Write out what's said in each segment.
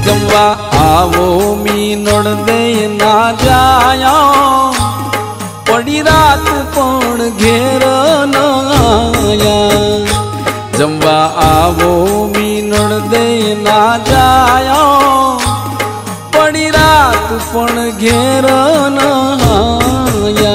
जमवा आवो मीनोड़ दे ना जाया पड़ी रात पण घेर न आया जमवा आवो मीनोड़ दे ना जाया पड़ी रात पण घेर न आया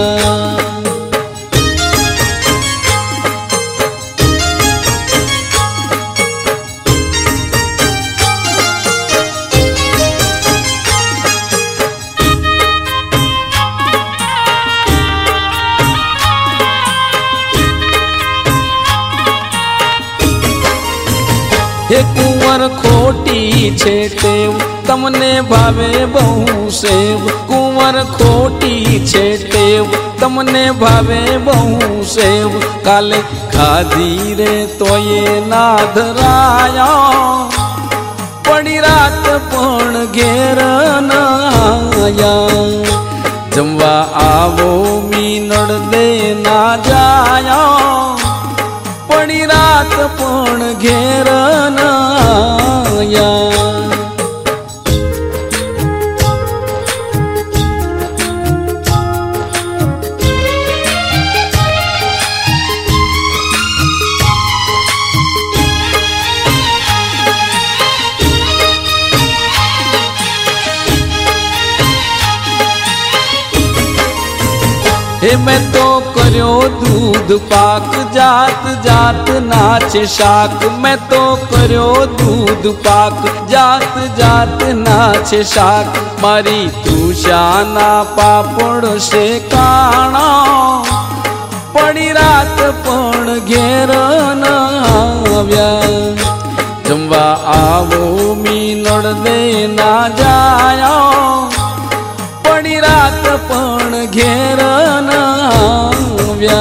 हे कुंवर खोटी छे टेव तमने भावे बहु सेव कुंवर खोटी छे टेव तमने भावे बहु सेव काले खाधी रे तो ये ना धराया पड़ी रात पण घेर न आया जमवा आवो मीनोड़ दे ना जाया पड़ी रात पण घेर न आया हे मैं तो कर्यो दूध पाक जात जात नाचे शाक मैं तो कर्यो दूध पाक जात जात नाचे शाक मारी तुषाना पापड़ से काणा पड़ी रात पण घेर न आव्या जमवा आवो मीनोड़ दे ना जाया पड़ी रात पण घेर न आव्या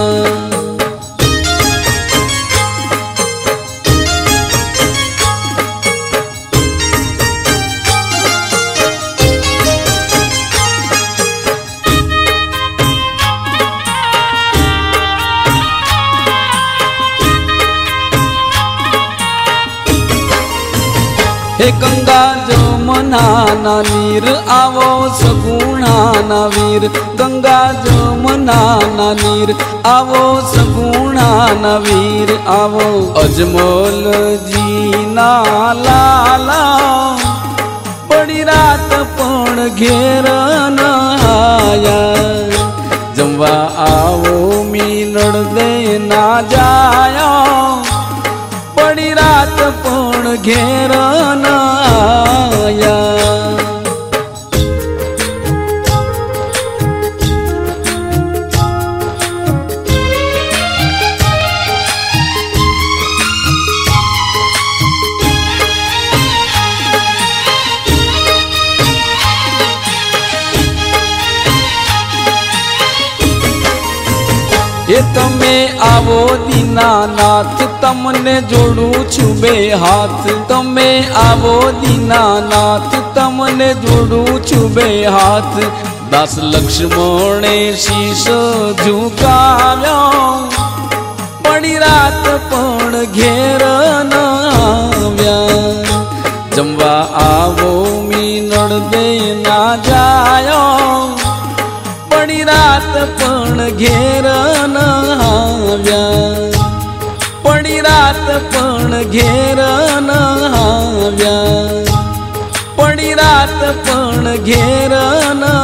हे गंगा जमुना ना नीर आवो सगुणा ना वीर गंगा जमुना ना नीर आवो सगुणा ना वीर आवो अजमल जी ना लाला पड़ी रात पण घेर न आया जमवा आवो मीनोड़ दे ना जाया पड़ी रात पण घेर न आया ये तमे आवो दीनानाथ तमने जोड़ू छु बे हाथ तमे आवो दीनानाथ तमने जोड़ू छु बे हाथ दास लक्ष्मणे शीश झुकाव्यो पड़ी रात पण घेर न आव्या जमवा आवो मीनोड़ दे ना जायो पड़ी रात पण घेर न आव्या पड़ी रात पण घेर न आव्या पड़ी रात पण घेर न